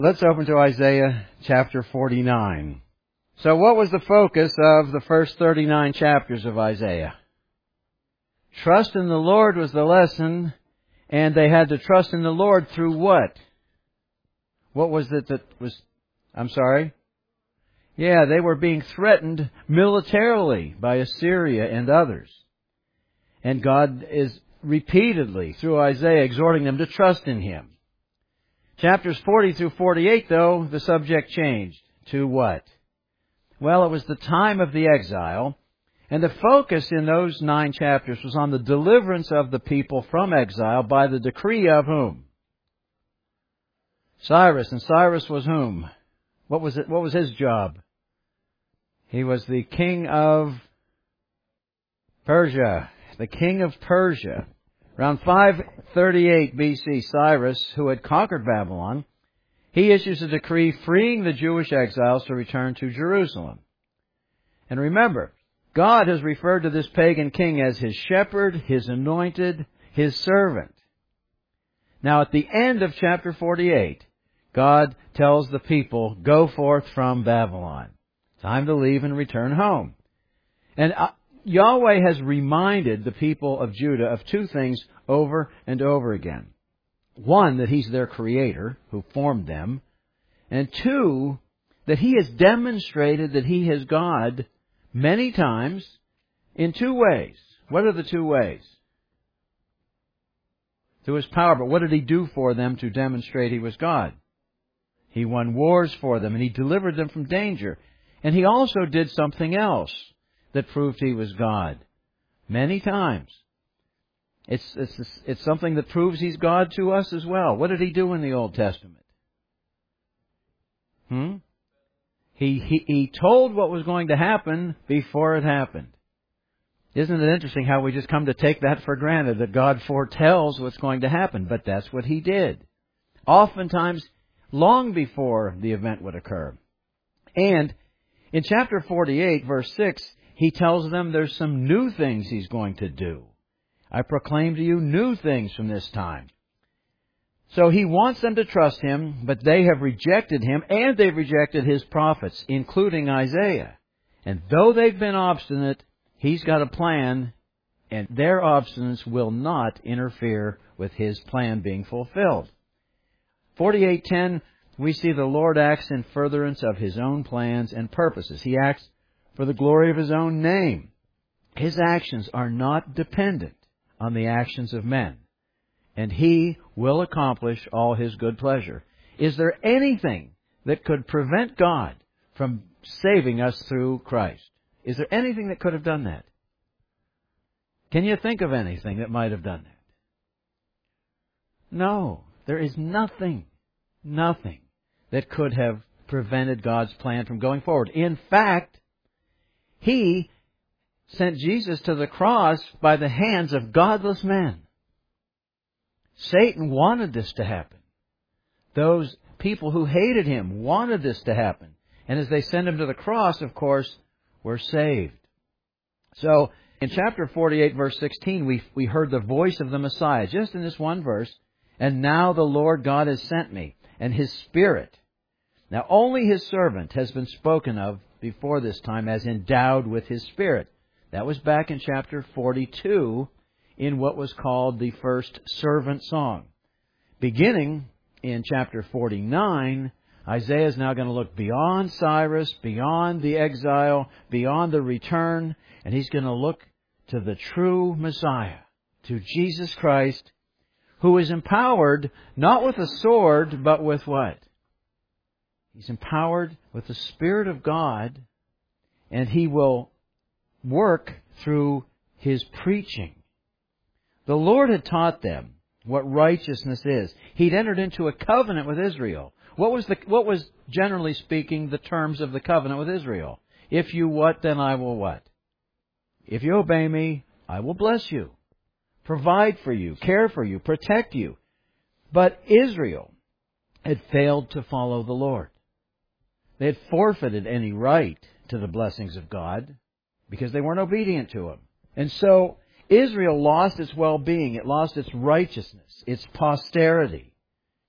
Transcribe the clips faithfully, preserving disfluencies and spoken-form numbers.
Let's open to Isaiah chapter forty-nine. So what was the focus of the first thirty-nine chapters of Isaiah? Trust in the Lord was the lesson, and they had to trust in the Lord through what? What was it that was, I'm sorry? Yeah, they were being threatened militarily by Assyria and others. And God is repeatedly, through Isaiah, exhorting them to trust in Him. Chapters forty through forty-eight, though, the subject changed to what? Well, it was the time of the exile, and the focus in those nine chapters was on the deliverance of the people from exile by the decree of whom? Cyrus. And Cyrus was whom? What was it? What was his job? He was the king of Persia. The king of Persia. Around five thirty-eight B C, Cyrus, who had conquered Babylon, he issues a decree freeing the Jewish exiles to return to Jerusalem. And remember, God has referred to this pagan king as His shepherd, His anointed, His servant. Now, at the end of chapter forty-eight, God tells the people, go forth from Babylon. Time to leave and return home. And uh, Yahweh has reminded the people of Judah of two things over and over again. One, that He's their Creator, who formed them. And two, that He has demonstrated that He is God many times in two ways. What are the two ways? Through His power. But what did He do for them to demonstrate He was God? He won wars for them, and He delivered them from danger. And He also did something else that proved He was God. Many times. It's, it's, it's something that proves He's God to us as well. What did He do in the Old Testament? Hmm? He, he, he told what was going to happen before it happened. Isn't it interesting how we just come to take that for granted, that God foretells what's going to happen? But that's what He did. Oftentimes, long before the event would occur. And in chapter forty-eight, verse six, He tells them there's some new things He's going to do. I proclaim to you new things from this time. So He wants them to trust Him, but they have rejected Him, and they've rejected His prophets, including Isaiah. And though they've been obstinate, He's got a plan, and their obstinance will not interfere with His plan being fulfilled. forty-eight ten, we see the Lord acts in furtherance of His own plans and purposes. He acts for the glory of His own name. His actions are not dependent on the actions of men. And He will accomplish all His good pleasure. Is there anything that could prevent God from saving us through Christ? Is there anything that could have done that? Can you think of anything that might have done that? No, there is nothing, nothing that could have prevented God's plan from going forward. In fact, He sent Jesus to the cross by the hands of godless men. Satan wanted this to happen. Those people who hated Him wanted this to happen. And as they sent Him to the cross, of course, were saved. So, in chapter forty-eight, verse sixteen, we, we heard the voice of the Messiah, just in this one verse. And now the Lord God has sent me, and His Spirit. Now, only His servant has been spoken of before this time as endowed with His Spirit. That was back in chapter forty-two, in what was called the first servant song. Beginning in chapter forty-nine, Isaiah is now going to look beyond Cyrus, beyond the exile, beyond the return, and he's going to look to the true Messiah, to Jesus Christ, who is empowered not with a sword, but with what? He's empowered with the Spirit of God, and He will work through His preaching. The Lord had taught them what righteousness is. He'd entered into a covenant with Israel. What was the, what was, generally speaking, the terms of the covenant with Israel? If you what, then I will what? If you obey me, I will bless you, provide for you, care for you, protect you. But Israel had failed to follow the Lord. They had forfeited any right to the blessings of God because they weren't obedient to Him. And so Israel lost its well-being. It lost its righteousness, its posterity.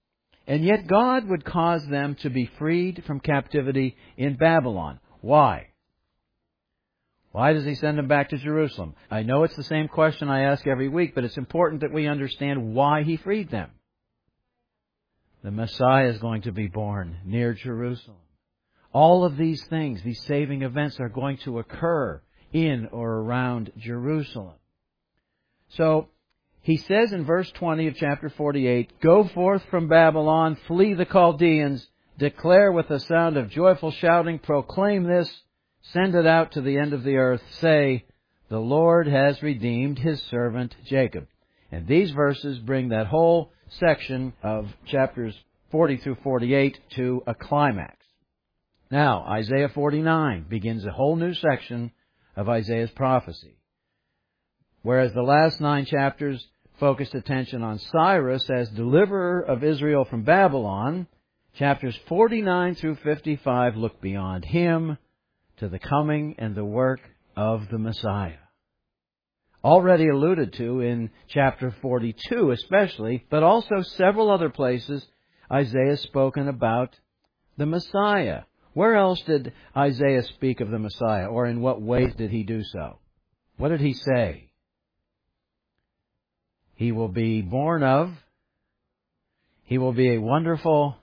And yet God would cause them to be freed from captivity in Babylon. Why? Why does He send them back to Jerusalem? I know it's the same question I ask every week, but it's important that we understand why He freed them. The Messiah is going to be born near Jerusalem. All of these things, these saving events, are going to occur in or around Jerusalem. So, He says in verse twenty of chapter forty-eight, "Go forth from Babylon, flee the Chaldeans, declare with a sound of joyful shouting, proclaim this, send it out to the end of the earth, say, the Lord has redeemed His servant Jacob." And these verses bring that whole section of chapters forty through forty-eight to a climax. Now, Isaiah forty-nine begins a whole new section of Isaiah's prophecy. Whereas the last nine chapters focused attention on Cyrus as deliverer of Israel from Babylon, chapters forty-nine through fifty-five look beyond him to the coming and the work of the Messiah. Already alluded to in chapter forty-two especially, but also several other places Isaiah has spoken about the Messiah. Where else did Isaiah speak of the Messiah, or in what ways did he do so? What did he say? He will be born of, He will be a wonderful,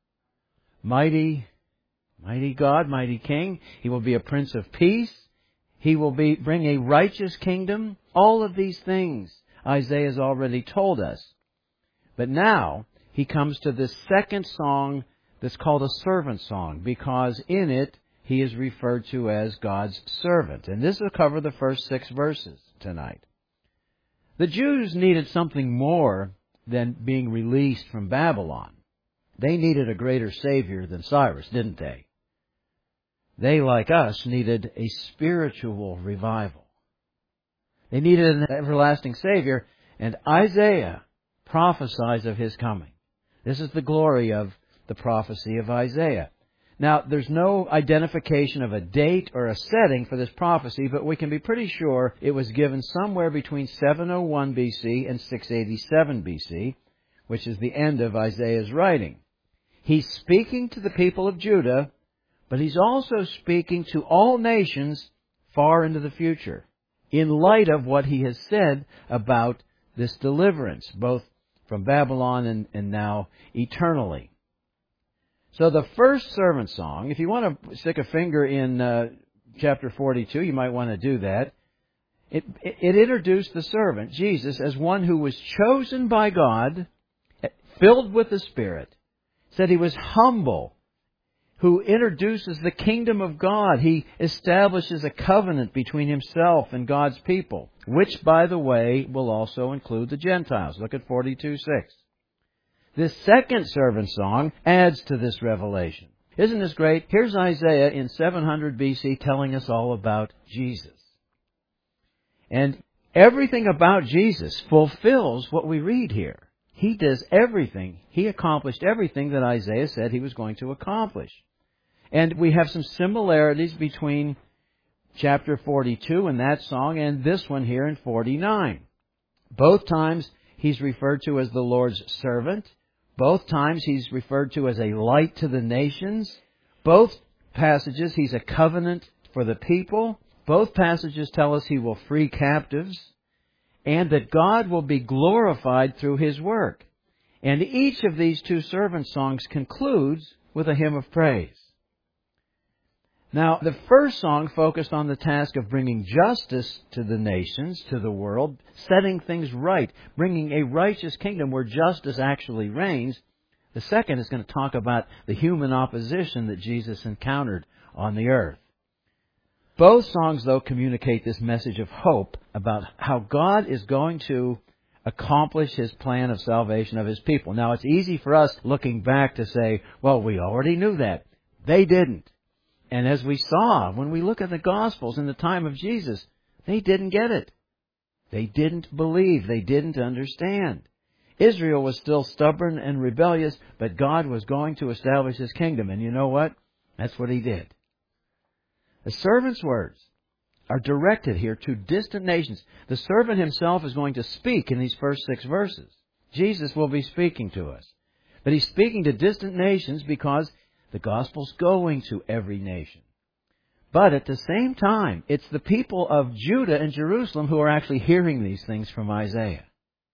mighty, mighty God, mighty King. He will be a Prince of Peace. He will be bring a righteous kingdom. All of these things Isaiah has already told us. But now he comes to this second song that's called a servant song, because in it he is referred to as God's servant. And this will cover the first six verses tonight. The Jews needed something more than being released from Babylon. They needed a greater Savior than Cyrus, didn't they? They, like us, needed a spiritual revival. They needed an everlasting Savior, and Isaiah prophesies of His coming. This is the glory of the prophecy of Isaiah. Now, there's no identification of a date or a setting for this prophecy, but we can be pretty sure it was given somewhere between seven oh one B C and six eighty-seven B C, which is the end of Isaiah's writing. He's speaking to the people of Judah, but he's also speaking to all nations far into the future, in light of what he has said about this deliverance, both from Babylon and, and now eternally. So the first servant song, if you want to stick a finger in uh, chapter forty-two, you might want to do that. It, it, it introduced the servant, Jesus, as one who was chosen by God, filled with the Spirit. Said he was humble, who introduces the kingdom of God. He establishes a covenant between himself and God's people, which, by the way, will also include the Gentiles. Look at forty-two six. This second servant song adds to this revelation. Isn't this great? Here's Isaiah in seven hundred B C telling us all about Jesus. And everything about Jesus fulfills what we read here. He does everything. He accomplished everything that Isaiah said he was going to accomplish. And we have some similarities between chapter forty-two and that song and this one here in forty-nine. Both times he's referred to as the Lord's servant. Both times he's referred to as a light to the nations. Both passages he's a covenant for the people. Both passages tell us he will free captives and that God will be glorified through his work. And each of these two servant songs concludes with a hymn of praise. Now, the first song focused on the task of bringing justice to the nations, to the world, setting things right, bringing a righteous kingdom where justice actually reigns. The second is going to talk about the human opposition that Jesus encountered on the earth. Both songs, though, communicate this message of hope about how God is going to accomplish His plan of salvation of His people. Now, it's easy for us looking back to say, well, we already knew that. They didn't. And as we saw, when we look at the Gospels in the time of Jesus, they didn't get it. They didn't believe. They didn't understand. Israel was still stubborn and rebellious, but God was going to establish His kingdom. And you know what? That's what He did. The servant's words are directed here to distant nations. The servant himself is going to speak in these first six verses. Jesus will be speaking to us. But He's speaking to distant nations because the gospel's going to every nation. But at the same time, it's the people of Judah and Jerusalem who are actually hearing these things from Isaiah.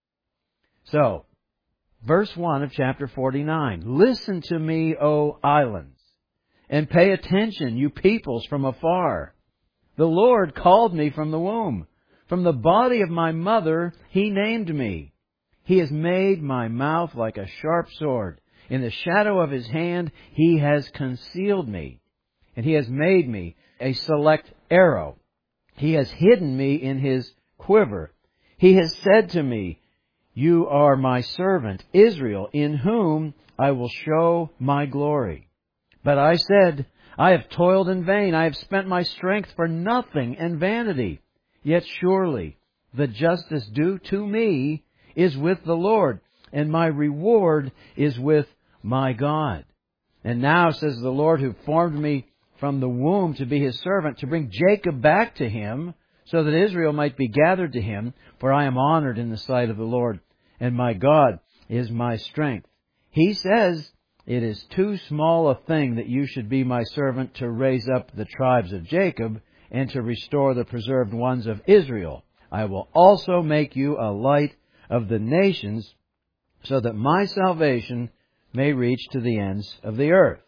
So, verse one of chapter forty-nine. Listen to me, O islands, and pay attention, you peoples from afar. The Lord called me from the womb. From the body of my mother He named me. He has made my mouth like a sharp sword. In the shadow of His hand He has concealed me. And He has made me a select arrow. He has hidden me in His quiver. He has said to me, You are my servant, Israel, in whom I will show my glory. But I said, I have toiled in vain. I have spent my strength for nothing and vanity. Yet surely the justice due to me is with the Lord, and my reward is with my God. And now, says the Lord, who formed me from the womb to be His servant, to bring Jacob back to Him, so that Israel might be gathered to Him, for I am honored in the sight of the Lord, and my God is my strength. He says, It is too small a thing that you should be my servant to raise up the tribes of Jacob and to restore the preserved ones of Israel. I will also make you a light of the nations, so that my salvation may reach to the ends of the earth.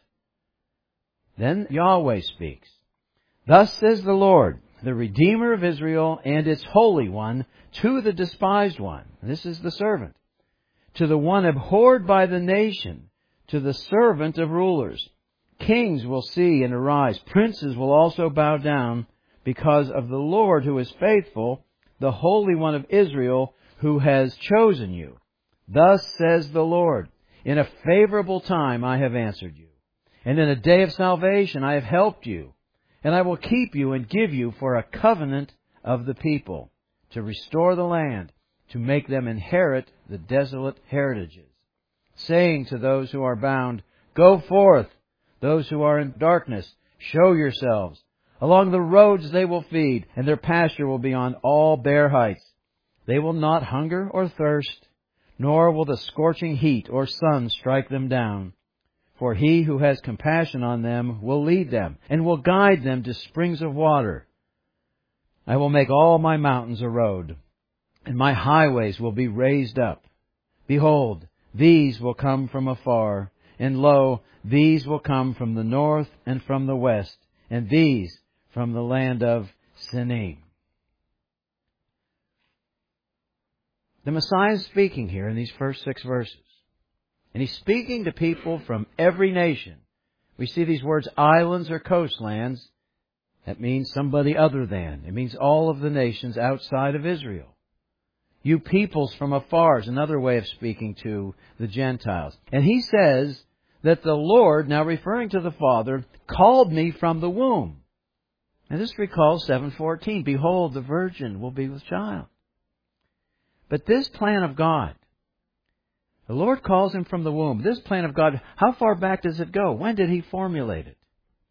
Then Yahweh speaks. Thus says the Lord, the Redeemer of Israel and its Holy One, to the despised one. This is the servant. To the one abhorred by the nation, to the servant of rulers. Kings will see and arise. Princes will also bow down because of the Lord who is faithful, the Holy One of Israel who has chosen you. Thus says the Lord, In a favorable time I have answered you, and in a day of salvation I have helped you. And I will keep you and give you for a covenant of the people, to restore the land, to make them inherit the desolate heritages. Saying to those who are bound, Go forth. Those who are in darkness, show yourselves. Along the roads they will feed, and their pasture will be on all bare heights. They will not hunger or thirst, nor will the scorching heat or sun strike them down. For He who has compassion on them will lead them, and will guide them to springs of water. I will make all my mountains a road, and my highways will be raised up. Behold, these will come from afar, and lo, these will come from the north and from the west, and these from the land of Sinim. The Messiah is speaking here in these first six verses. And He's speaking to people from every nation. We see these words, islands or coastlands. That means somebody other than. It means all of the nations outside of Israel. You peoples from afar is another way of speaking to the Gentiles. And He says that the Lord, now referring to the Father, called me from the womb. And this recalls seven fourteen. Behold, the virgin will be with child. But this plan of God, the Lord calls him from the womb. This plan of God, how far back does it go? When did He formulate it?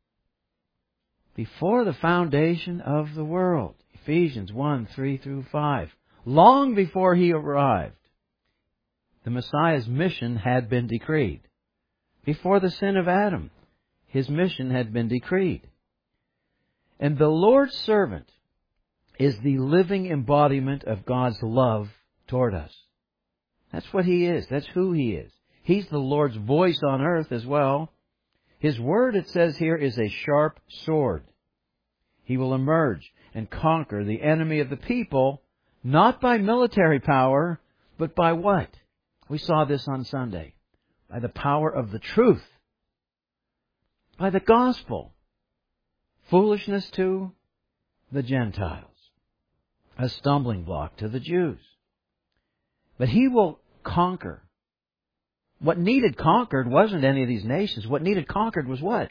Before the foundation of the world. Ephesians one, three through five. Long before He arrived, the Messiah's mission had been decreed. Before the sin of Adam, His mission had been decreed. And the Lord's servant is the living embodiment of God's love toward us. That's what He is. That's who He is. He's the Lord's voice on earth as well. His word, it says here, is a sharp sword. He will emerge and conquer the enemy of the people, not by military power, but by what? We saw this on Sunday. By the power of the truth. By the gospel. Foolishness to the Gentiles. A stumbling block to the Jews. But He will conquer. What needed conquered wasn't any of these nations. What needed conquered was what?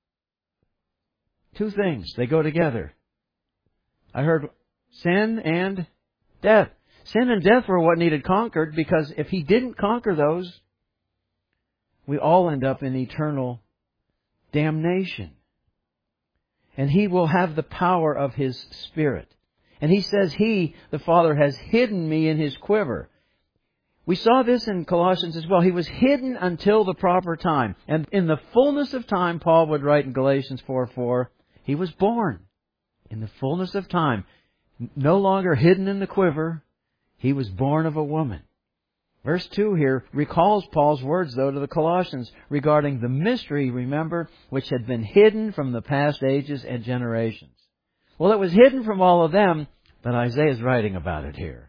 Two things. They go together. I heard sin and death. Sin and death were what needed conquered, because if He didn't conquer those, we all end up in eternal damnation. And He will have the power of His Spirit. And He says He, the Father, has hidden me in His quiver. We saw this in Colossians as well. He was hidden until the proper time. And in the fullness of time, Paul would write in Galatians four four, he was born in the fullness of time. No longer hidden in the quiver. He was born of a woman. Verse two here recalls Paul's words, though, to the Colossians regarding the mystery, remember, which had been hidden from the past ages and generations. Well, it was hidden from all of them, but Isaiah is writing about it here.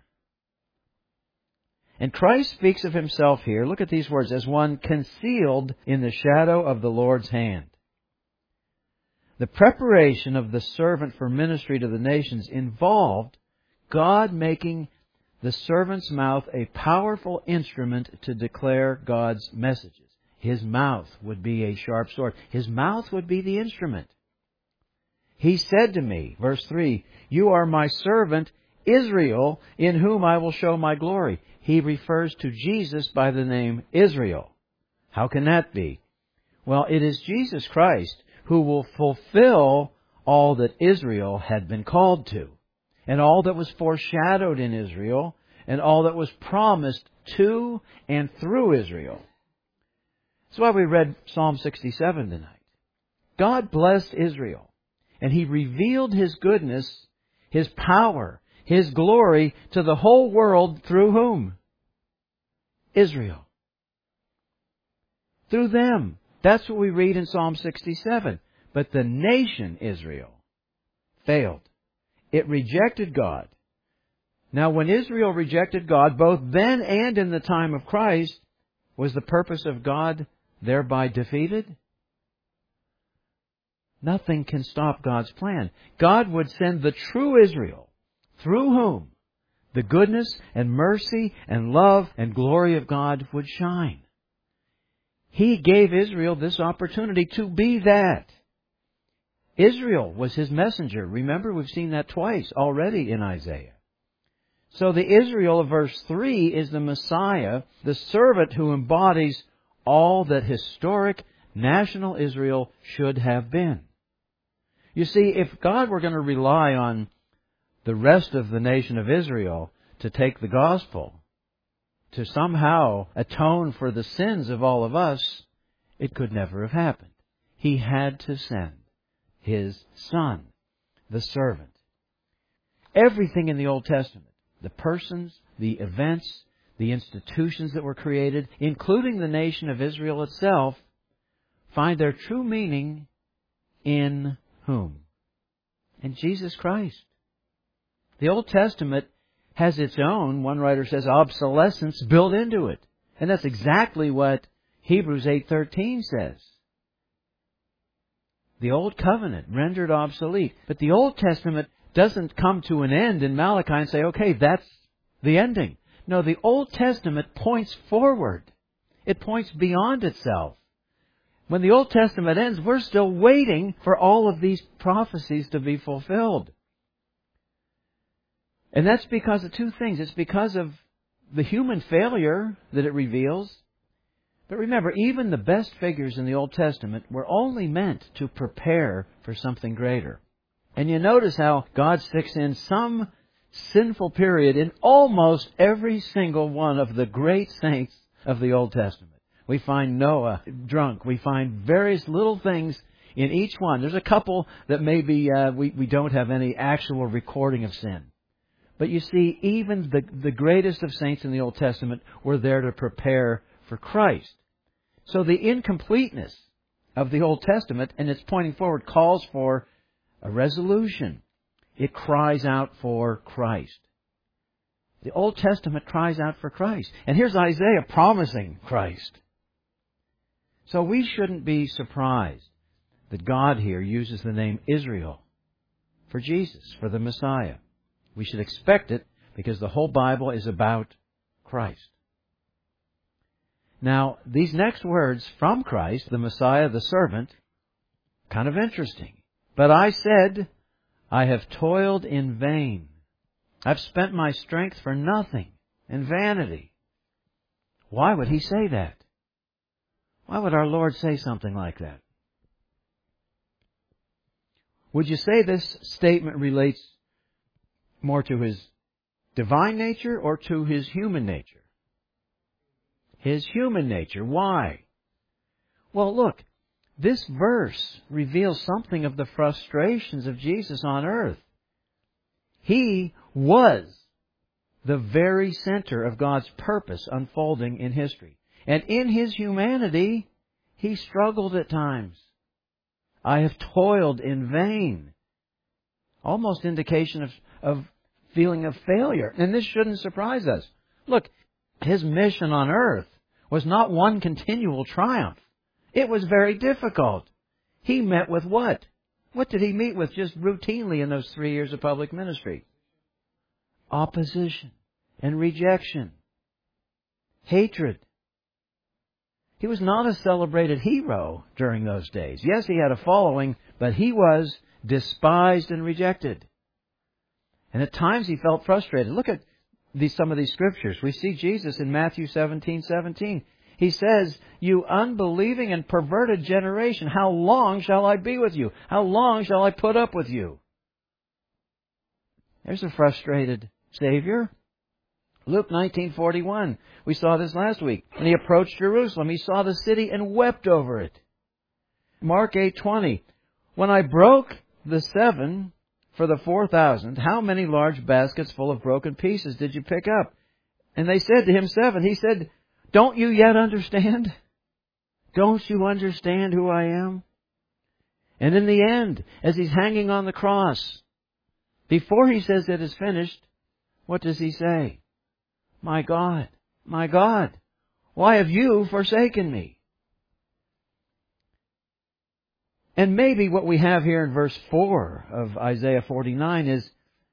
And Christ speaks of Himself here, look at these words, as one concealed in the shadow of the Lord's hand. The preparation of the servant for ministry to the nations involved God making the servant's mouth a powerful instrument to declare God's messages. His mouth would be a sharp sword. His mouth would be the instrument. He said to me, verse three, "You are my servant Israel, in whom I will show my glory." He refers to Jesus by the name Israel. How can that be? Well, it is Jesus Christ who will fulfill all that Israel had been called to, and all that was foreshadowed in Israel, and all that was promised to and through Israel. That's why we read Psalm sixty-seven tonight. God blessed Israel, and He revealed His goodness, His power, His glory to the whole world through whom? Israel. Through them. That's what we read in Psalm sixty-seven. But the nation Israel failed. It rejected God. Now, when Israel rejected God, both then and in the time of Christ, was the purpose of God thereby defeated? Nothing can stop God's plan. God would send the true Israel, through whom the goodness and mercy and love and glory of God would shine. He gave Israel this opportunity to be that. Israel was His messenger. Remember, we've seen that twice already in Isaiah. So the Israel of verse three is the Messiah, the servant who embodies all that historic national Israel should have been. You see, if God were going to rely on the rest of the nation of Israel to take the gospel, to somehow atone for the sins of all of us, it could never have happened. He had to send His Son, the servant. Everything in the Old Testament, the persons, the events, the institutions that were created, including the nation of Israel itself, find their true meaning in whom? In Jesus Christ. The Old Testament has its own, one writer says, obsolescence built into it. And that's exactly what Hebrews eight thirteen says. The Old Covenant rendered obsolete. But the Old Testament doesn't come to an end in Malachi and say, okay, that's the ending. No, the Old Testament points forward. It points beyond itself. When the Old Testament ends, we're still waiting for all of these prophecies to be fulfilled. And that's because of two things. It's because of the human failure that it reveals. But remember, even the best figures in the Old Testament were only meant to prepare for something greater. And you notice how God sticks in some sinful period in almost every single one of the great saints of the Old Testament. We find Noah drunk. We find various little things in each one. There's a couple that maybe uh, we, we don't have any actual recording of sin. But you see, even the, the greatest of saints in the Old Testament were there to prepare for Christ. So the incompleteness of the Old Testament and its pointing forward calls for a resolution. It cries out for Christ. The Old Testament cries out for Christ. And here's Isaiah promising Christ. So we shouldn't be surprised that God here uses the name Israel for Jesus, for the Messiah. We should expect it because the whole Bible is about Christ. Now, these next words from Christ, the Messiah, the servant, kind of interesting. But I said, I have toiled in vain. I've spent my strength for nothing, in vanity. Why would He say that? Why would our Lord say something like that? Would you say this statement relates more to His divine nature or to His human nature? His human nature. Why? Well, look, this verse reveals something of the frustrations of Jesus on earth. He was the very center of God's purpose unfolding in history. And in His humanity, He struggled at times. I have toiled in vain. Almost indication of, of feeling of failure. And this shouldn't surprise us. Look, His mission on earth was not one continual triumph. It was very difficult. He met with what? What did He meet with just routinely in those three years of public ministry? Opposition and rejection. Hatred. He was not a celebrated hero during those days. Yes, he had a following, but he was despised and rejected. And at times he felt frustrated. Look at these, some of these scriptures. We see Jesus in Matthew seventeen seventeen. He says, "You unbelieving and perverted generation, how long shall I be with you? How long shall I put up with you?" There's a frustrated Savior. Luke nineteen forty-one. We saw this last week. When He approached Jerusalem, He saw the city and wept over it. Mark eight twenty. "When I broke the seven for the four thousand, how many large baskets full of broken pieces did you pick up?" And they said to Him, "Seven." He said, "Don't you yet understand? Don't you understand who I am?" And in the end, as He's hanging on the cross, before He says it is finished, what does He say? "My God, my God, why have you forsaken me?" And maybe what we have here in verse four of Isaiah forty-nine is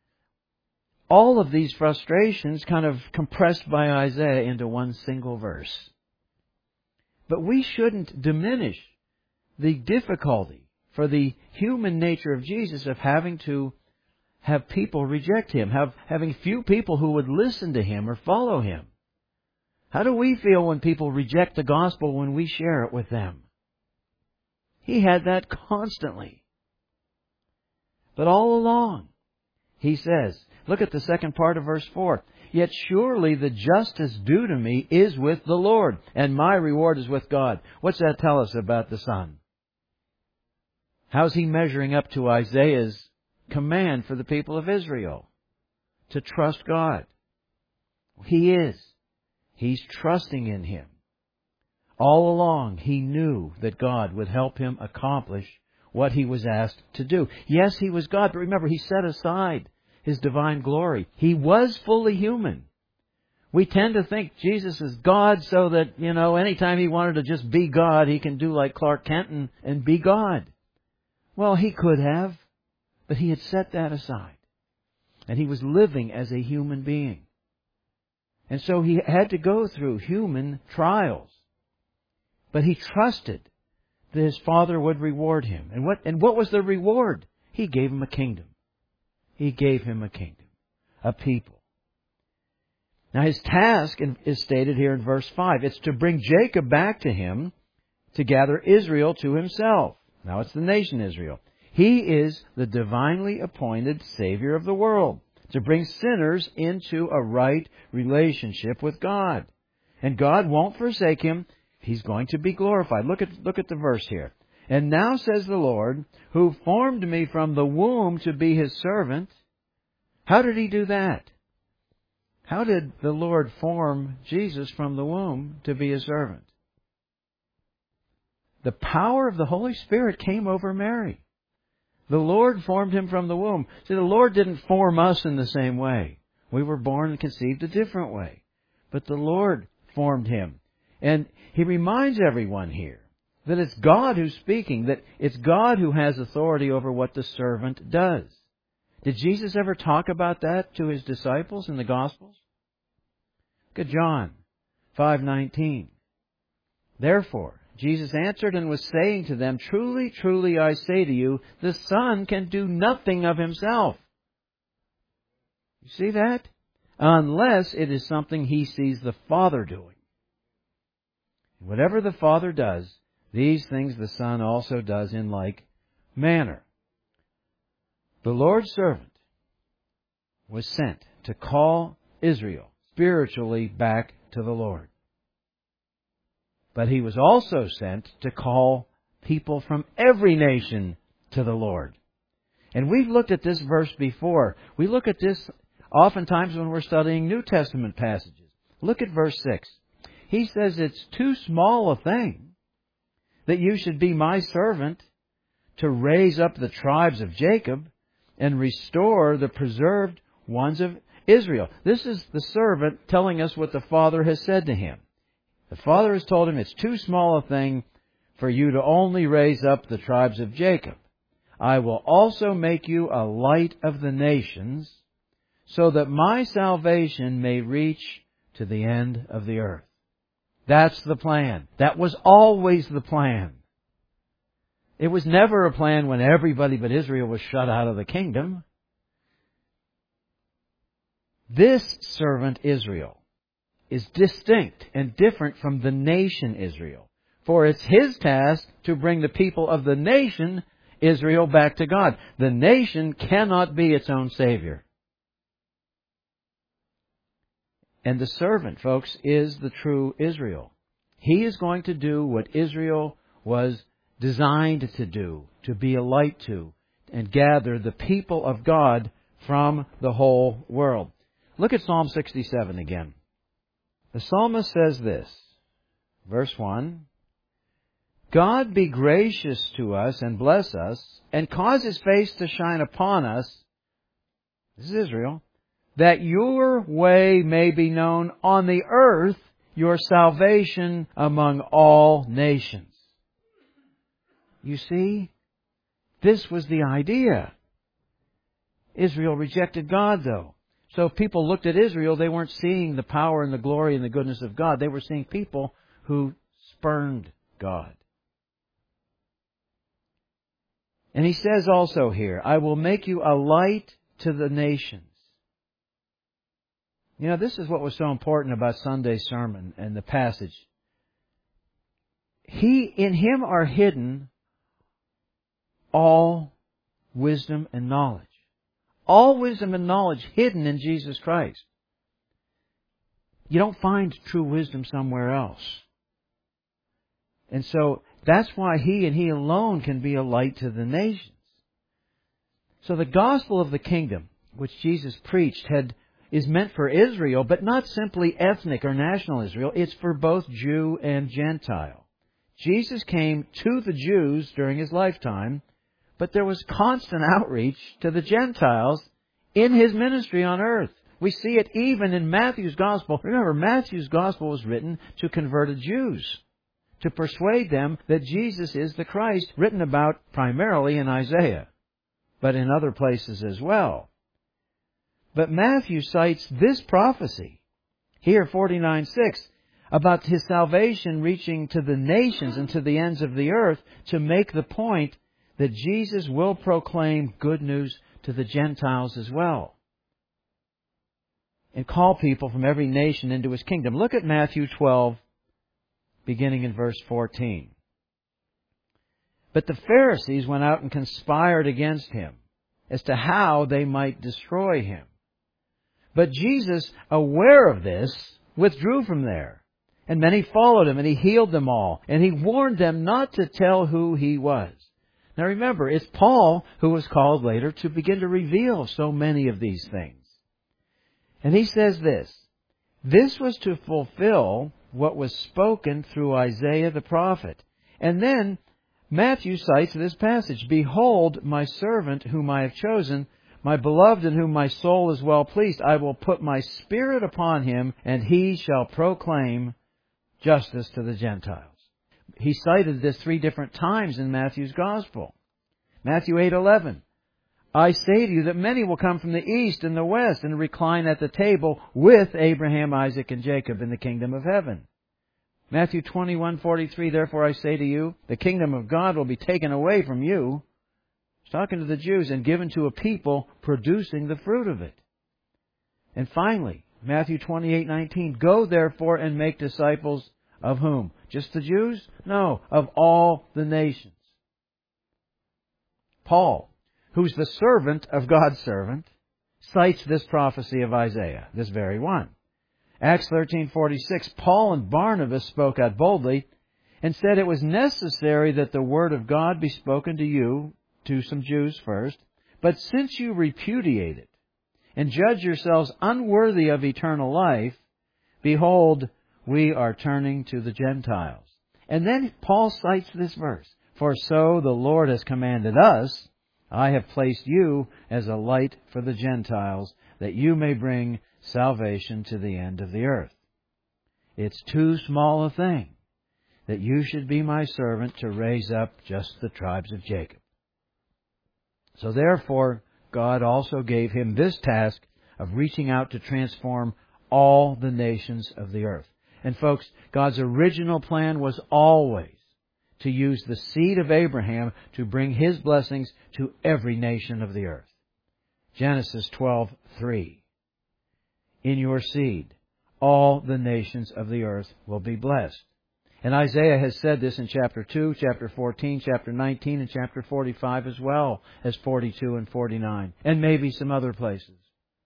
all of these frustrations kind of compressed by Isaiah into one single verse. But we shouldn't diminish the difficulty for the human nature of Jesus of having to have people reject Him, have having few people who would listen to Him or follow Him. How do we feel when people reject the gospel when we share it with them? He had that constantly. But all along, He says, look at the second part of verse four. "Yet surely the justice due to me is with the Lord, and my reward is with God." What's that tell us about the Son? How's He measuring up to Isaiah's command for the people of Israel? To trust God. He is. He's trusting in Him. All along, He knew that God would help him accomplish what He was asked to do. Yes, He was God, but remember, He set aside His divine glory. He was fully human. We tend to think Jesus is God so that, you know, anytime He wanted to just be God, He can do like Clark Kent and, and be God. Well, He could have, but He had set that aside. And He was living as a human being. And so He had to go through human trials. But He trusted that His Father would reward Him. And what, and what was the reward? He gave Him a kingdom. He gave Him a kingdom, a people. Now His task is stated here in verse five. It's to bring Jacob back to Him, to gather Israel to Himself. Now it's the nation Israel. He is the divinely appointed Savior of the world, to bring sinners into a right relationship with God. And God won't forsake him. He's going to be glorified. Look at, look at the verse here. "And now says the Lord, who formed me from the womb to be His servant." How did He do that? How did the Lord form Jesus from the womb to be His servant? The power of the Holy Spirit came over Mary. The Lord formed Him from the womb. See, the Lord didn't form us in the same way. We were born and conceived a different way. But the Lord formed Him. And He reminds everyone here that it's God who's speaking, that it's God who has authority over what the servant does. Did Jesus ever talk about that to His disciples in the Gospels? Look at John five nineteen. "Therefore, Jesus answered and was saying to them, Truly, truly, I say to you, the Son can do nothing of Himself." You see that? Unless it is something He sees the Father doing. Whatever the Father does, these things the Son also does in like manner. The Lord's servant was sent to call Israel spiritually back to the Lord. But He was also sent to call people from every nation to the Lord. And we've looked at this verse before. We look at this oftentimes when we're studying New Testament passages. Look at verse six. He says, it's too small a thing that you should be my servant to raise up the tribes of Jacob and restore the preserved ones of Israel. This is the servant telling us what the Father has said to him. The Father has told him it's too small a thing for you to only raise up the tribes of Jacob. I will also make you a light of the nations, so that my salvation may reach to the end of the earth. That's the plan. That was always the plan. It was never a plan when everybody but Israel was shut out of the kingdom. This servant Israel is distinct and different from the nation Israel. For it's His task to bring the people of the nation Israel back to God. The nation cannot be its own Savior. And the servant, folks, is the true Israel. He is going to do what Israel was designed to do, to be a light to, and gather the people of God from the whole world. Look at Psalm sixty-seven again. The psalmist says this, verse one, God be gracious to us and bless us, and cause His face to shine upon us, this is Israel, that your way may be known on the earth, your salvation among all nations. You see, this was the idea. Israel rejected God, though. So if people looked at Israel, they weren't seeing the power and the glory and the goodness of God. They were seeing people who spurned God. And He says also here, I will make you a light to the nations. You know, this is what was so important about Sunday's sermon and the passage. He, in Him are hidden all wisdom and knowledge. All wisdom and knowledge hidden in Jesus Christ. You don't find true wisdom somewhere else. And so that's why He and He alone can be a light to the nations. So the gospel of the kingdom, which Jesus preached, had is meant for Israel, but not simply ethnic or national Israel. It's for both Jew and Gentile. Jesus came to the Jews during His lifetime, but there was constant outreach to the Gentiles in His ministry on earth. We see it even in Matthew's Gospel. Remember, Matthew's Gospel was written to converted Jews, to persuade them that Jesus is the Christ, written about primarily in Isaiah, but in other places as well. But Matthew cites this prophecy, here forty-nine six, about His salvation reaching to the nations and to the ends of the earth, to make the point that Jesus will proclaim good news to the Gentiles as well, and call people from every nation into His kingdom. Look at Matthew twelve, beginning in verse fourteen. But the Pharisees went out and conspired against Him as to how they might destroy Him. But Jesus, aware of this, withdrew from there. And many followed Him, and He healed them all. And He warned them not to tell who He was. Now remember, it's Paul who was called later to begin to reveal so many of these things. And he says this, this was to fulfill what was spoken through Isaiah the prophet. And then Matthew cites this passage, behold, my servant whom I have chosen, my beloved in whom my soul is well pleased. I will put my Spirit upon him, and he shall proclaim justice to the Gentiles. He cited this three different times in Matthew's Gospel. Matthew eight eleven. I say to you that many will come from the east and the west and recline at the table with Abraham, Isaac, and Jacob in the kingdom of heaven. Matthew twenty-one forty-three. Therefore I say to you, the kingdom of God will be taken away from you. He's talking to the Jews, and given to a people producing the fruit of it. And finally, Matthew twenty-eight nineteen. Go therefore and make disciples of whom? Just the Jews? No, of all the nations. Paul, who's the servant of God's servant, cites this prophecy of Isaiah, this very one. Acts thirteen forty-six. Paul and Barnabas spoke out boldly, Instead, it was necessary that the word of God be spoken to you, to some Jews first. But since you repudiate it and judge yourselves unworthy of eternal life, behold, we are turning to the Gentiles. And then Paul cites this verse. For so the Lord has commanded us, I have placed you as a light for the Gentiles, that you may bring salvation to the end of the earth. It's too small a thing that you should be my servant to raise up just the tribes of Jacob. So therefore, God also gave him this task of reaching out to transform all the nations of the earth. And folks, God's original plan was always to use the seed of Abraham to bring His blessings to every nation of the earth. Genesis twelve three. In your seed, all the nations of the earth will be blessed. And Isaiah has said this in chapter two, chapter fourteen, chapter nineteen, and chapter forty-five, as well as forty-two and forty-nine, and maybe some other places.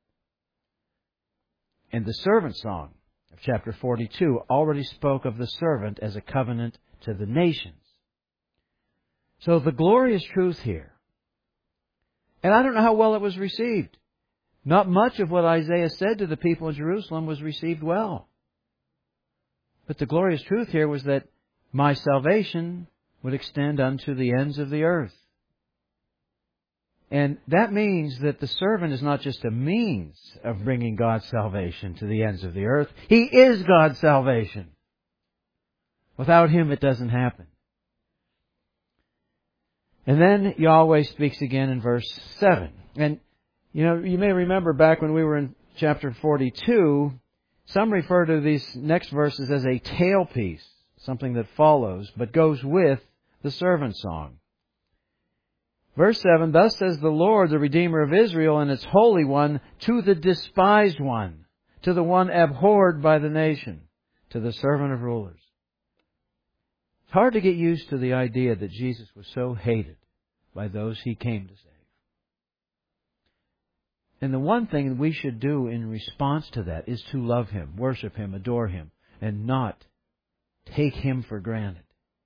And the servant song of chapter forty-two already spoke of the servant as a covenant to the nations. So the glorious truth here, and I don't know how well it was received. Not much of what Isaiah said to the people in Jerusalem was received well. But the glorious truth here was that my salvation would extend unto the ends of the earth. And that means that the servant is not just a means of bringing God's salvation to the ends of the earth. He is God's salvation. Without Him, it doesn't happen. And then Yahweh speaks again in verse seven. And, you know, you may remember back when we were in chapter forty-two, some refer to these next verses as a tailpiece, something that follows, but goes with the servant song. Verse seven, thus says the Lord, the Redeemer of Israel, and its Holy One, to the despised one, to the one abhorred by the nation, to the servant of rulers. It's hard to get used to the idea that Jesus was so hated by those He came to save. And the one thing that we should do in response to that is to love Him, worship Him, adore Him, and not take Him for granted.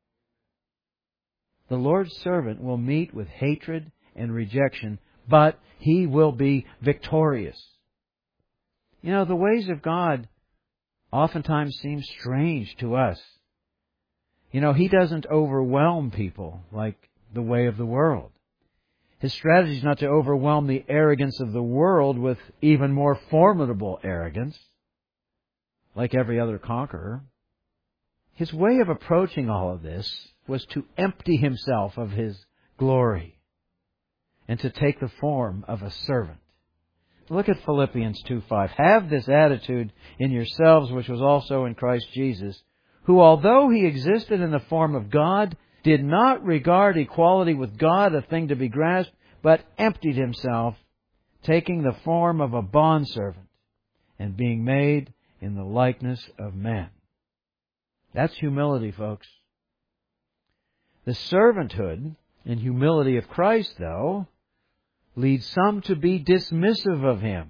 The Lord's servant will meet with hatred and rejection, but he will be victorious. You know, the ways of God oftentimes seem strange to us. You know, He doesn't overwhelm people like the way of the world. His strategy is not to overwhelm the arrogance of the world with even more formidable arrogance, like every other conqueror. His way of approaching all of this was to empty Himself of His glory and to take the form of a servant. Look at Philippians two five. Have this attitude in yourselves, which was also in Christ Jesus, who, although He existed in the form of God, did not regard equality with God a thing to be grasped, but emptied Himself, taking the form of a bondservant and being made in the likeness of men. That's humility, folks. The servanthood and humility of Christ, though, leads some to be dismissive of Him.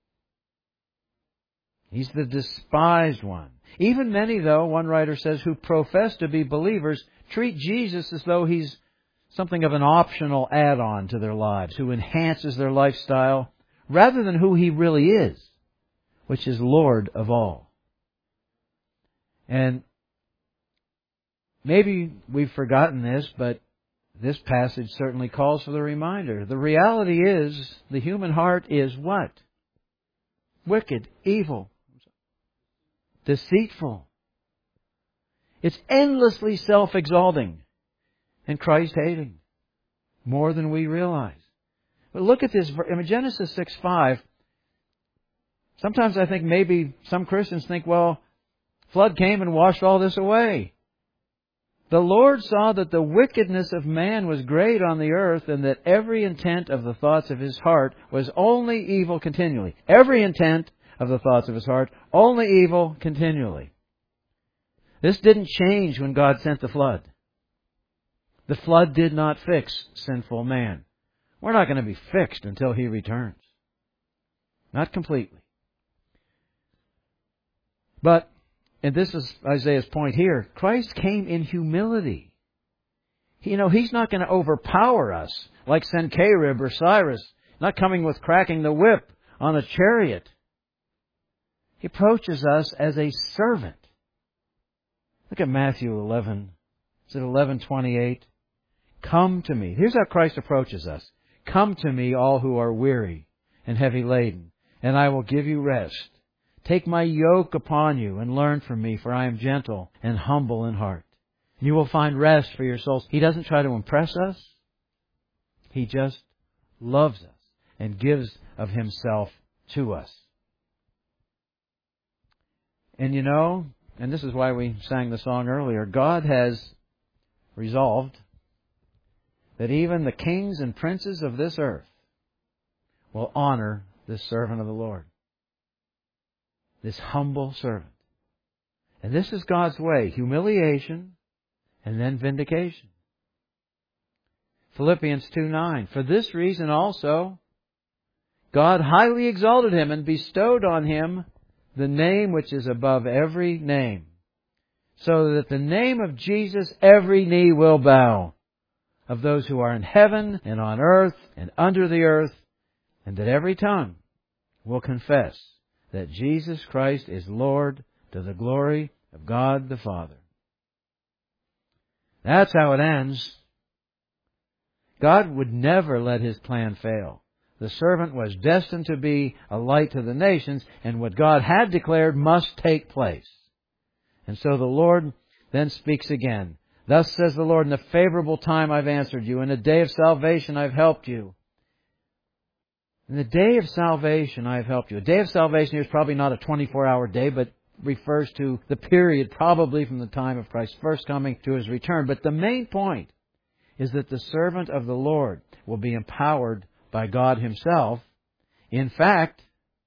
He's the despised one. Even many, though, one writer says, who profess to be believers, treat Jesus as though He's something of an optional add-on to their lives, who enhances their lifestyle, rather than who He really is, which is Lord of all. And maybe we've forgotten this, but this passage certainly calls for the reminder. The reality is, the human heart is what? Wicked, evil, deceitful. It's endlessly self-exalting and Christ-hating, more than we realize. But look at this. I mean, Genesis six five. Sometimes I think maybe some Christians think, well, flood came and washed all this away. The Lord saw that the wickedness of man was great on the earth, and that every intent of the thoughts of his heart was only evil continually. Every intent of the thoughts of his heart, only evil continually. This didn't change when God sent the flood. The flood did not fix sinful man. We're not going to be fixed until He returns. Not completely. But and this is Isaiah's point here, Christ came in humility. You know, He's not going to overpower us like Sennacherib or Cyrus, not coming with cracking the whip on a chariot. He approaches us as a servant. Look at Matthew eleven. Is it eleven twenty-eight? Come to me. Here's how Christ approaches us. Come to me, all who are weary and heavy laden, and I will give you rest. Take my yoke upon you and learn from me, for I am gentle and humble in heart. You will find rest for your souls. He doesn't try to impress us. He just loves us and gives of Himself to us. And you know, and this is why we sang the song earlier, God has resolved that even the kings and princes of this earth will honor this servant of the Lord. This humble servant. And this is God's way. Humiliation and then vindication. Philippians two nine. For this reason also, God highly exalted Him and bestowed on Him the name which is above every name, so that the name of Jesus every knee will bow, of those who are in heaven and on earth and under the earth, and that every tongue will confess that Jesus Christ is Lord, to the glory of God the Father. That's how it ends. God would never let His plan fail. The servant was destined to be a light to the nations, and what God had declared must take place. And so the Lord then speaks again. Thus says the Lord, in a favorable time I've answered you. In a day of salvation I've helped you. In the day of salvation I've helped you. A day of salvation here is probably not a twenty-four hour day, but refers to the period probably from the time of Christ's first coming to His return. But the main point is that the servant of the Lord will be empowered by God Himself. In fact,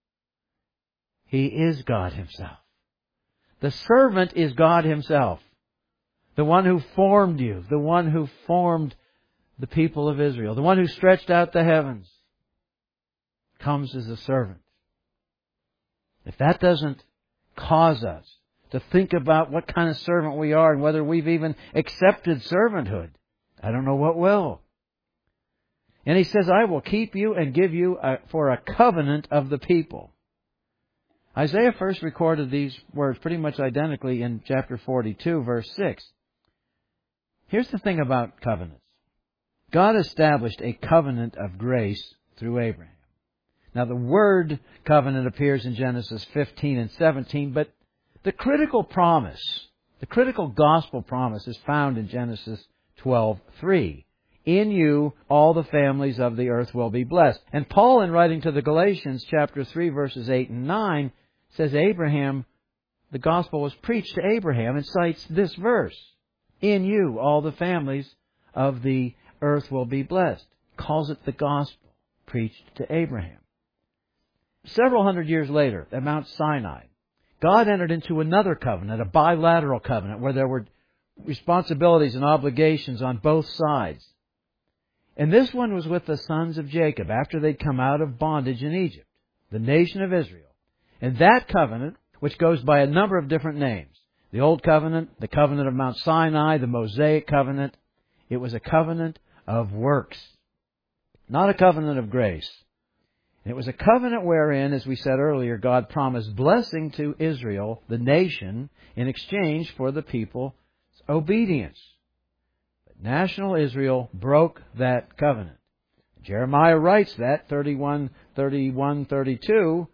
He is God Himself. The servant is God Himself. The one who formed you. The one who formed the people of Israel. The one who stretched out the heavens. Comes as a servant. If that doesn't cause us to think about what kind of servant we are and whether we've even accepted servanthood, I don't know what will. And He says, I will keep you and give you a, for a covenant of the people. Isaiah first recorded these words pretty much identically in chapter forty-two, verse six. Here's the thing about covenants. God established a covenant of grace through Abraham. Now the word covenant appears in Genesis fifteen and seventeen, but the critical promise, the critical gospel promise is found in Genesis twelve three. In you all the families of the earth will be blessed. And Paul, in writing to the Galatians, chapter three, verses eight and nine, says Abraham, the gospel was preached to Abraham, and cites this verse. In you all the families of the earth will be blessed. Calls it the gospel preached to Abraham. Several hundred years later, at Mount Sinai, God entered into another covenant, a bilateral covenant, where there were responsibilities and obligations on both sides. And this one was with the sons of Jacob after they'd come out of bondage in Egypt, the nation of Israel. And that covenant, which goes by a number of different names, the Old Covenant, the covenant of Mount Sinai, the Mosaic covenant, it was a covenant of works, not a covenant of grace. And it was a covenant wherein, as we said earlier, God promised blessing to Israel, the nation, in exchange for the people's obedience. But national Israel broke that covenant. Jeremiah writes that, thirty-one, thirty-one, thirty-two,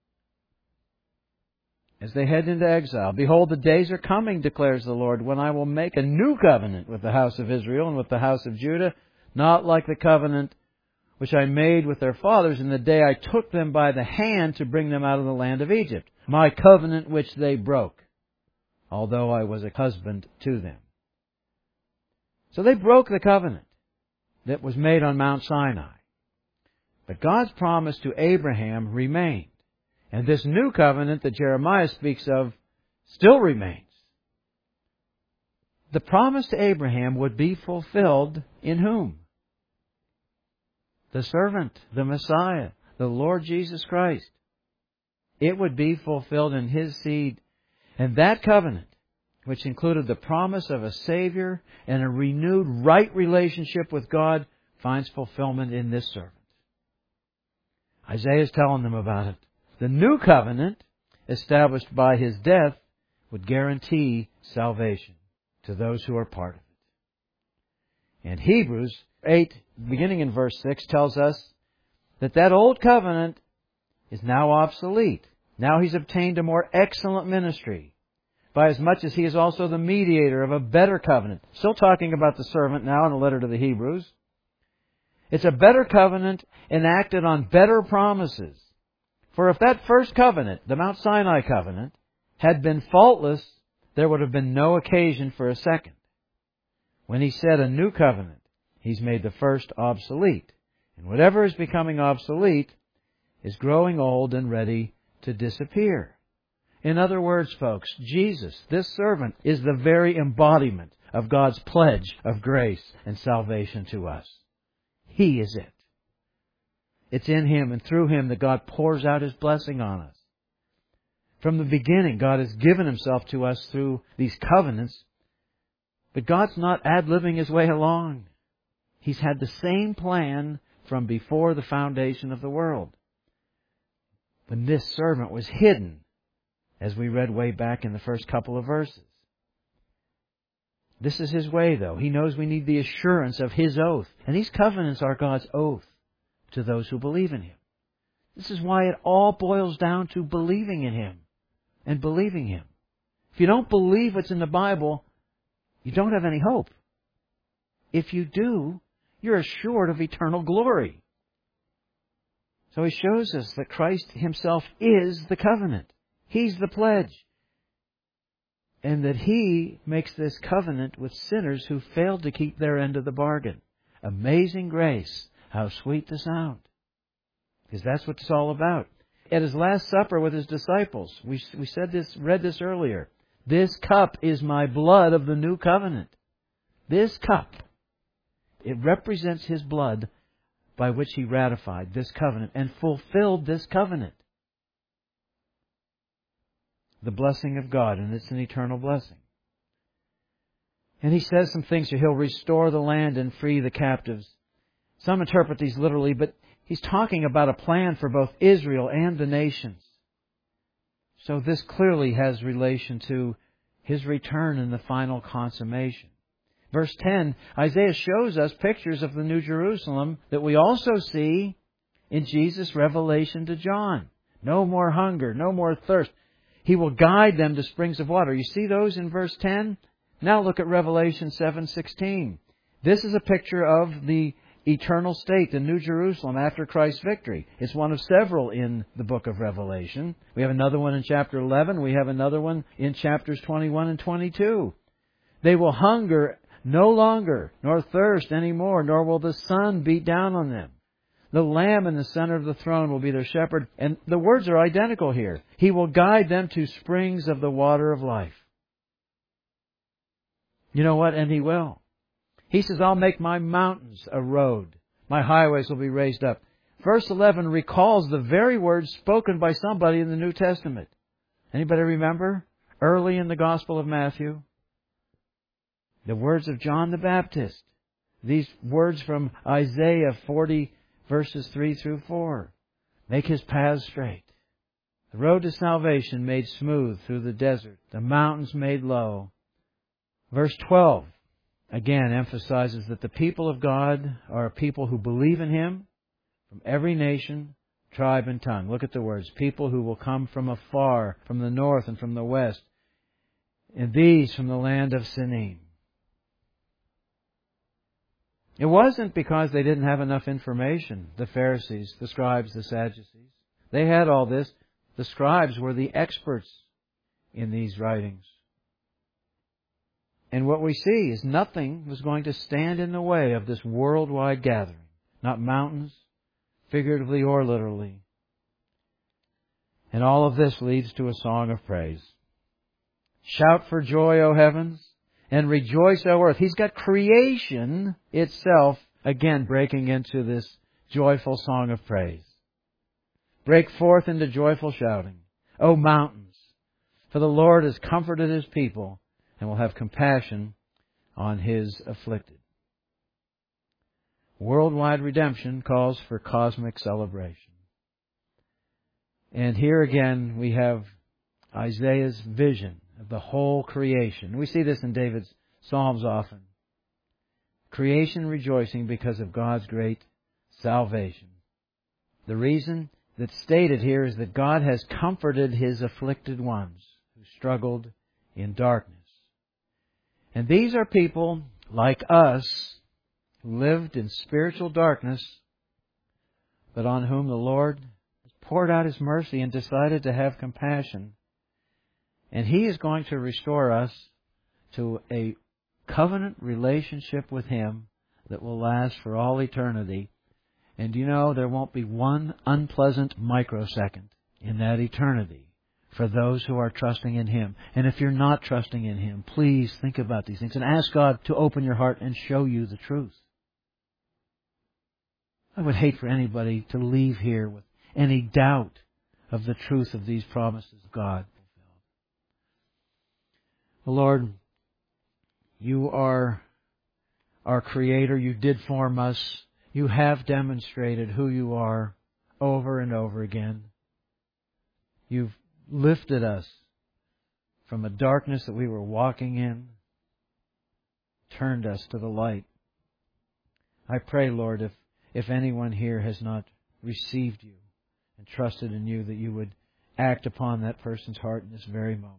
as they head into exile. Behold, the days are coming, declares the Lord, when I will make a new covenant with the house of Israel and with the house of Judah, not like the covenant which I made with their fathers in the day I took them by the hand to bring them out of the land of Egypt, my covenant which they broke, although I was a husband to them. So they broke the covenant that was made on Mount Sinai. But God's promise to Abraham remained. And this new covenant that Jeremiah speaks of still remains. The promise to Abraham would be fulfilled in whom? The servant, the Messiah, the Lord Jesus Christ. It would be fulfilled in His seed. And that covenant, which included the promise of a Savior and a renewed right relationship with God, finds fulfillment in this servant. Isaiah is telling them about it. The new covenant, established by His death, would guarantee salvation to those who are part of it. And Hebrews eight, beginning in verse six, tells us that that old covenant is now obsolete. Now He's obtained a more excellent ministry, by as much as He is also the mediator of a better covenant. Still talking about the servant now in the letter to the Hebrews. It's a better covenant enacted on better promises. For if that first covenant, the Mount Sinai covenant, had been faultless, there would have been no occasion for a second. When He said a new covenant, He's made the first obsolete. And whatever is becoming obsolete is growing old and ready to disappear. In other words, folks, Jesus, this servant, is the very embodiment of God's pledge of grace and salvation to us. He is it. It's in Him and through Him that God pours out His blessing on us. From the beginning, God has given Himself to us through these covenants, but God's not ad-libbing His way along. He's had the same plan from before the foundation of the world. When this servant was hidden, as we read way back in the first couple of verses. This is His way, though. He knows we need the assurance of His oath. And these covenants are God's oath to those who believe in Him. This is why it all boils down to believing in Him and believing Him. If you don't believe what's in the Bible, you don't have any hope. If you do, you're assured of eternal glory. So He shows us that Christ Himself is the covenant. He's the pledge. And that He makes this covenant with sinners who failed to keep their end of the bargain. Amazing grace. How sweet the sound. Because that's what it's all about. At His Last Supper with His disciples, we, we said this, read this earlier. This cup is my blood of the new covenant. This cup. It represents His blood by which He ratified this covenant and fulfilled this covenant. The blessing of God, and it's an eternal blessing. And He says some things here. He'll restore the land and free the captives. Some interpret these literally, but He's talking about a plan for both Israel and the nations. So this clearly has relation to His return and the final consummation. Verse ten, Isaiah shows us pictures of the New Jerusalem that we also see in Jesus' revelation to John. No more hunger, no more thirst. He will guide them to springs of water. You see those in verse ten? Now look at Revelation seven sixteen. This is a picture of the eternal state, the New Jerusalem, after Christ's victory. It's one of several in the book of Revelation. We have another one in chapter eleven. We have another one in chapters twenty-one and twenty-two. They will hunger no longer, nor thirst any more, nor will the sun beat down on them. The Lamb in the center of the throne will be their shepherd. And the words are identical here. He will guide them to springs of the water of life. You know what? And He will. He says, I'll make my mountains a road. My highways will be raised up. Verse eleven recalls the very words spoken by somebody in the New Testament. Anybody remember? Early in the Gospel of Matthew. The words of John the Baptist. These words from Isaiah forty, verses three through four. Make His paths straight. The road to salvation made smooth through the desert. The mountains made low. Verse twelve, again, emphasizes that the people of God are a people who believe in Him from every nation, tribe, and tongue. Look at the words. People who will come from afar, from the north and from the west. And these from the land of Sinim. It wasn't because they didn't have enough information, the Pharisees, the scribes, the Sadducees. They had all this. The scribes were the experts in these writings. And what we see is nothing was going to stand in the way of this worldwide gathering. Not mountains, figuratively or literally. And all of this leads to a song of praise. Shout for joy, O heavens, and rejoice, O earth. He's got creation itself, again, breaking into this joyful song of praise. Break forth into joyful shouting. O mountains, For the Lord has comforted His people and will have compassion on His afflicted. Worldwide redemption calls for cosmic celebration. And here again we have Isaiah's vision of the whole creation. We see this in David's Psalms often. Creation rejoicing because of God's great salvation. The reason that's stated here is that God has comforted His afflicted ones who struggled in darkness. And these are people like us who lived in spiritual darkness, but on whom the Lord poured out His mercy and decided to have compassion. And He is going to restore us to a covenant relationship with Him that will last for all eternity. And you know, there won't be one unpleasant microsecond in that eternity for those who are trusting in Him. And if you're not trusting in Him, please think about these things and ask God to open your heart and show you the truth. I would hate for anybody to leave here with any doubt of the truth of these promises of God. Lord, You are our Creator. You did form us. You have demonstrated who You are over and over again. You've lifted us from a darkness that we were walking in, turned us to the light. I pray, Lord, if, if anyone here has not received You and trusted in You, that You would act upon that person's heart in this very moment.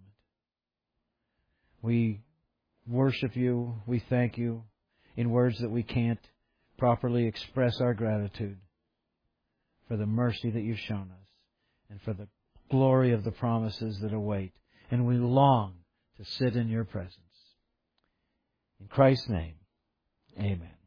We worship You. We thank You in words that we can't properly express our gratitude for the mercy that You've shown us and for the glory of the promises that await. And we long to sit in Your presence. In Christ's name, amen.